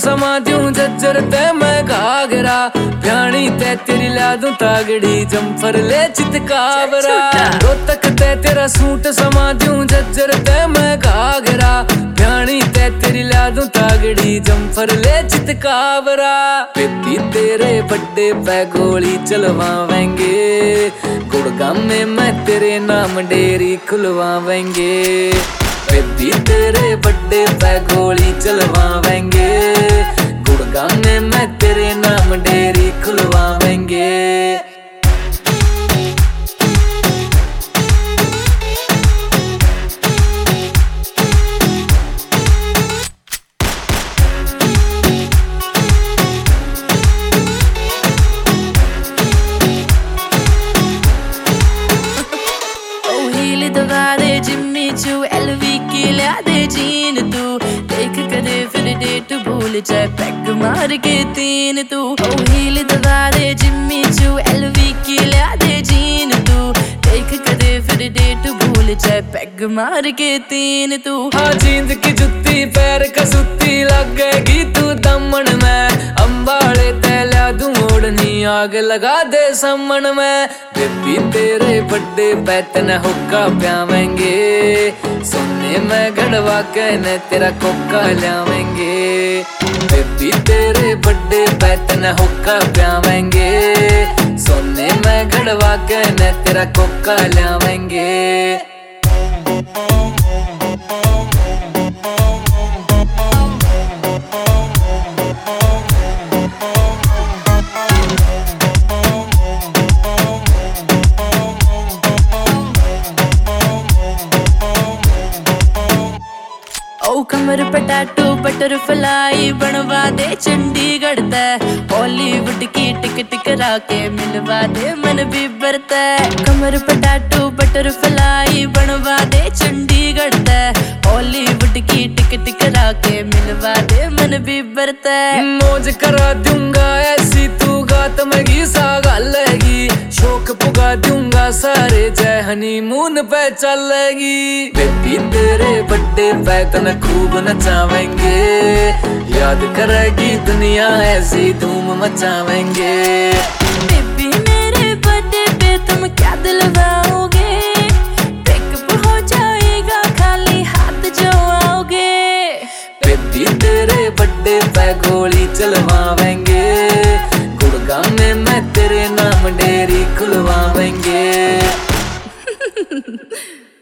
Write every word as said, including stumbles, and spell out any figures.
समा दूं जज्जर ते मैं घाघरा, प्याणी ते तेरी ला दूं तागड़ी, जम्फर ले चितकावरा। रोहतक ते तेरा सूट समा दूं जज्जर ते मैं घाघरा, प्याणी ते तेरी ला दूं तागड़ी, जम्फर ले चितकावरा। बेबी तेरे बड्डे पे गोली चलवावेंगे, गुड़गांव में मैं तेरे नाम डेरी खुलवावेंगे। बेबी तेरे बड्डे पे गोली चलवावेंगे, गुड़गांव में मैं तेरे नाम डेरी खुलवावेंगे। जिम्मी चू एलवी की लिया दे जीन तू, देख कदे फिर डेट भूल जाए पैग मार के तीन तू। ओ हील दबा दे जिम्मी चू एलवी की लिया दे जीन तू, देख कदे फिर डेट भूल जाए पैग मार के तीन तू। हाँ जींद की जुत्ती पैर कसूती लगेगी तू दमन में, अंबाले तैला दूं ओढ़नी आग लगा दे समन में। बेबी तेरे बड्डे पे तने हुक्का प्यावेंगे, सोने में गड़वा के न तेरा कोका ल्यावेंगे। बेबी तेरे बड्डे पे तने हुक्का प्यावेंगे, सोने में गड़वा के न तेरा कोका ल्यावेंगे। ओ कमर पे टैटू बटरफ्लाई बनवा दे चंडीगढ़ तय, बॉलीवुड की टिकट करा के मिलवा दे मन बीबर तय। कमर पे टैटू बटरफ्लाई बनवा दे चंडीगढ़ तय, बॉलीवुड की टिकट करा के मिलवा दे मन बीबर तय। मौज करा दूंगा ऐसी तू गात में सा गालेगी, शौक पुगा दूंगा सारे जय हनीमून पे चलेगी। बेबी तेरे बड्डे पे तने खूब नचावेंगे, याद करेगी दुनिया ऐसी धूम मचावेंगे। बेबी मेरे बर्थडे पे तुम क्या दिलवाओगे, पिकअप हो जाएगा खाली हाथ जो आओगे। बेबी तेरे बड्डे पे गोली चलवावेंगे, गुड़गांव में मैं तेरे नाम डेरी खुलवावेंगे।